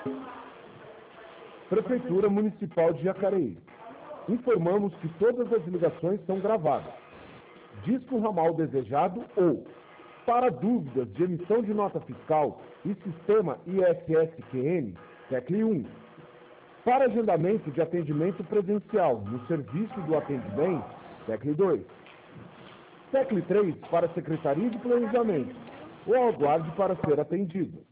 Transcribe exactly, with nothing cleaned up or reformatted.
Prefeitura Municipal de Jacareí. Informamos que todas as ligações são gravadas. Disque o ramal desejado ou, para dúvidas de emissão de nota fiscal e sistema I S S Q N, tecle um. Para agendamento de atendimento presencial no serviço do atendimento, tecle dois. tecle três para Secretaria de Planejamento ou aguarde para ser atendido.